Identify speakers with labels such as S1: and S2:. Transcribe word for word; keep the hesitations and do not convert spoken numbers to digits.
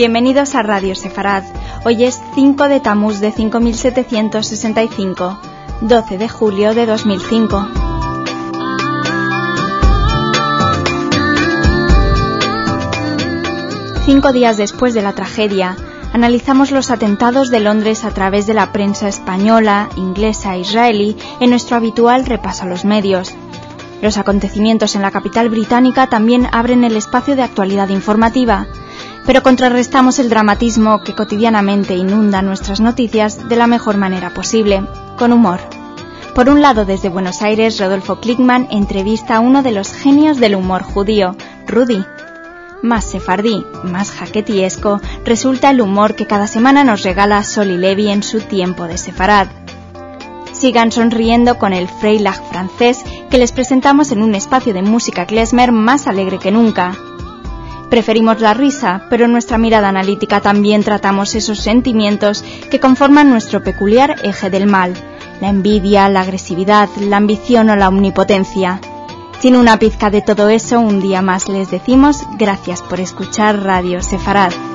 S1: Bienvenidos a Radio Sefarad. Hoy es cinco de Tamuz de cinco mil setecientos sesenta y cinco, doce de julio de dos mil cinco. Cinco días después de la tragedia, analizamos los atentados de Londres a través de la prensa española, inglesa e israelí en nuestro habitual repaso a los medios. Los acontecimientos en la capital británica también abren el espacio de actualidad informativa, pero contrarrestamos el dramatismo que cotidianamente inunda nuestras noticias de la mejor manera posible, con humor. Por un lado, desde Buenos Aires, Rodolfo Klickman entrevista a uno de los genios del humor judío, Rudy. Más sefardí, más jaquetiesco, resulta el humor que cada semana nos regala Soli Levi en su tiempo de Sefarad. Sigan sonriendo con el Freilach francés que les presentamos en un espacio de música klezmer más alegre que nunca. Preferimos la risa, pero en nuestra mirada analítica también tratamos esos sentimientos que conforman nuestro peculiar eje del mal, la envidia, la agresividad, la ambición o la omnipotencia. Sin una pizca de todo eso, un día más les decimos gracias por escuchar Radio Sefarad.